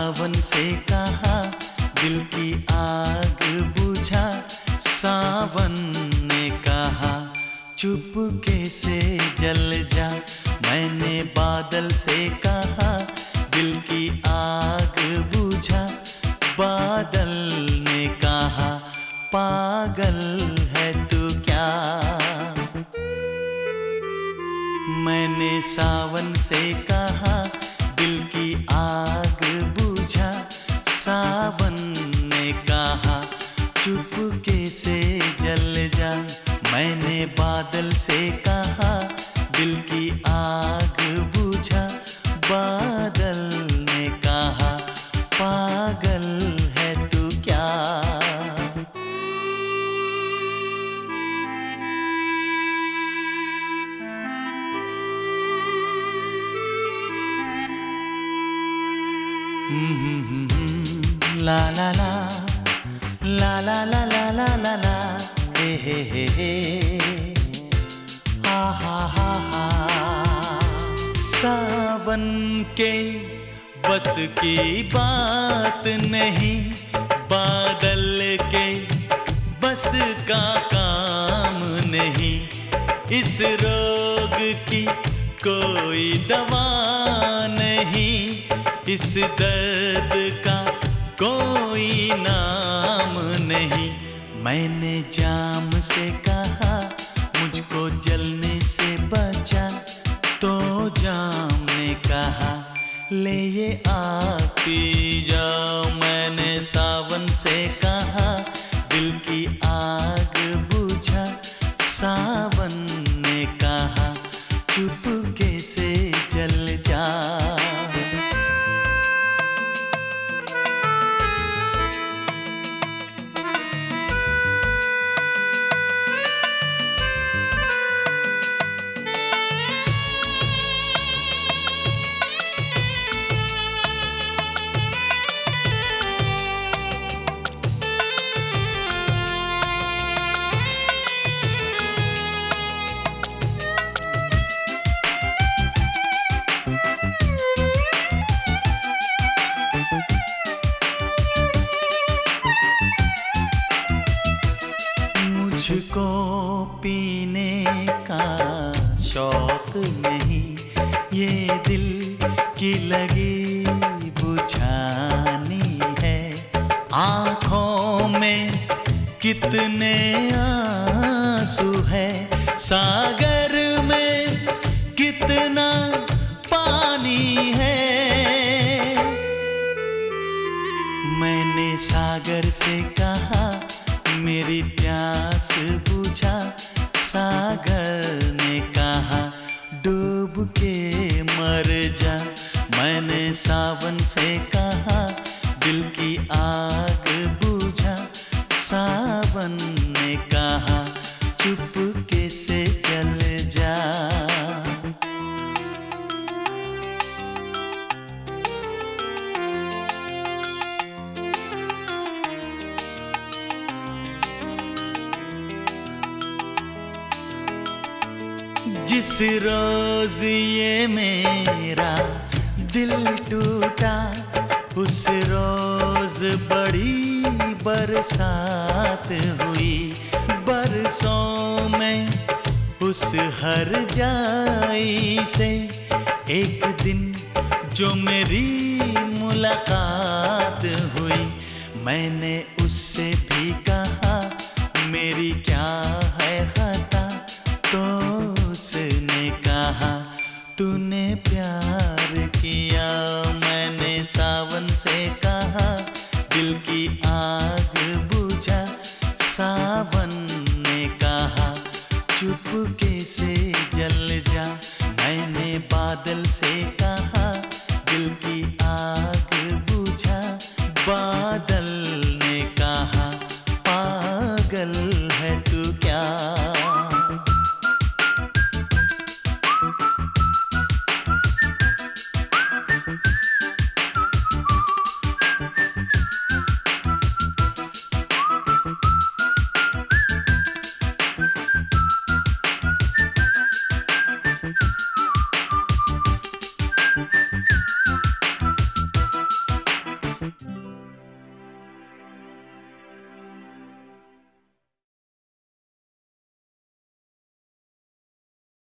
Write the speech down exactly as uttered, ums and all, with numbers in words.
सावन से कहा दिल की आग बुझा। सावन ने कहा चुपके से जल जा। मैंने बादल से कहा दिल की आग बुझा। बादल ने कहा पागल है तू क्या। मैंने सावन से कहा दिल की आग बुझा। सावन ने कहा चुपके से जल जा। मैंने बादल से कहा दिल की आग बुझा। बादल ने कहा पागल है तू क्या। ला ला ला ला ला ला ला ला ला ला हे हे हे हे हा हा हा हा। सावन के बस की बात नहीं, बादल के बस का काम नहीं। इस रोग की कोई दवा नहीं, इस दर्द का कोई नाम नहीं। मैंने जाम से कहा मुझको जलने से बचा। तो जाम ने कहा ले ये आग पी जाओ। मैंने सावन से कहा दिल की आग बुझा। सावन ने कहा चुपके से जल जा। मुझको पीने का शौक नहीं, ये दिल की लगी बुझानी है। आँखों में कितने आंसू है, सागर में कितना पानी है। मैंने सागर से कहा मेरी प्यास बुझा। सागर ने कहा डूब के मर जा। मैंने सावन से कहा दिल की आग बुझा। सावन ने कहा चुपके से जल जा। जिस रोज ये मेरा दिल टूटा, उस रोज बड़ी बरसात हुई। बरसों में उस हर जाई से एक दिन जो मेरी मुलाकात हुई। मैंने उससे भी कहा मेरी क्या है खता। तो उसने कहा तूने प्यार किया। मैंने सावन से कहा दिल की आग बुझा। सावन ने कहा चुपके से जल जा। मैंने बादल से कहा दिल की आग बुझा। बादल